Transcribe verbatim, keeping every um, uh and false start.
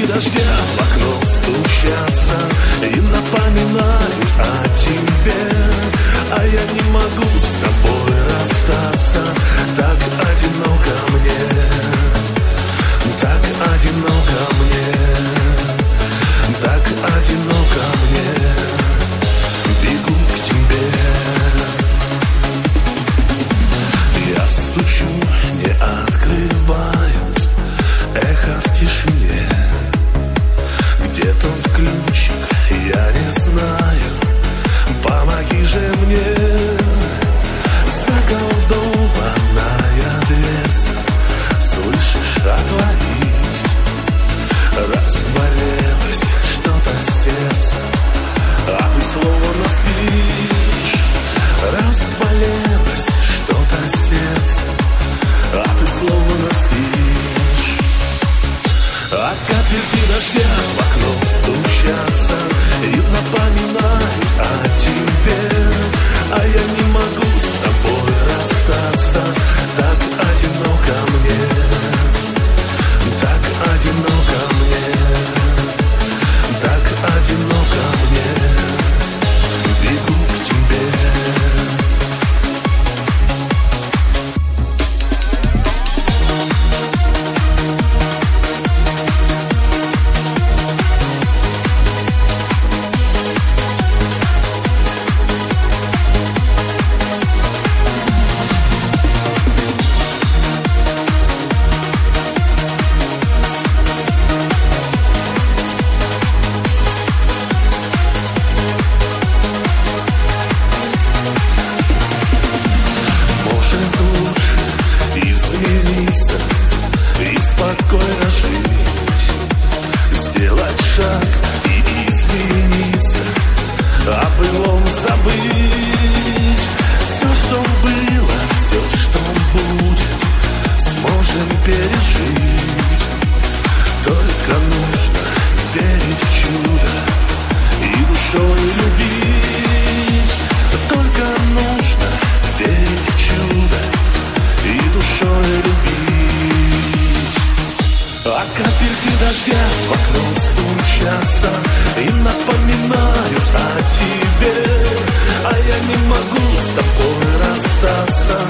дождя в окно стучатся и напоминают о тебе. А я не могу с тобой расстаться, так одиноко мне, так одиноко мне, так одиноко мне, бегу к тебе. Я стучу, не открывают, эхо в тишине. Где тот ключик, я не знаю, помоги же мне. Заколдованная дверца, слышишь, отворись. Разболелось что-то сердце, а ты словно спишь. Разболелось что-то сердце, а ты словно спишь. А капельки дождя в окно стучатся и напоминают о тебе. А я не могу с тобой расстаться, так одиноко мне, так одиноко мне, так одиноко мне, бегу к тебе. Спокойно жить, сделать шаг и извиниться, о былом забыть. Все, что было, все, что будет, сможем пережить. Только нужно верить в чудо и душой любить. Только нужно верить в чудо и душой любить. А капельки дождя в окно стучатся и напоминают о тебе. А я не могу с тобой расстаться,